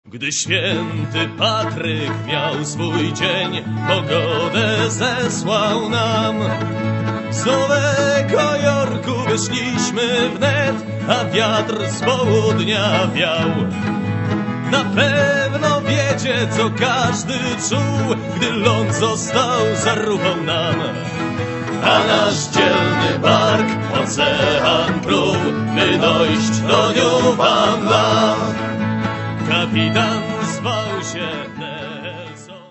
Gdy święty Patryk miał swój dzień, pogodę zesłał nam. Z Nowego Jorku wyszliśmy wnet, a wiatr z południa wiał. Na pewno wiecie, co każdy czuł, gdy ląd został zarubą nam. A nasz dzielny bark ocean pruł, by dojść do Newfoundland. Kapitan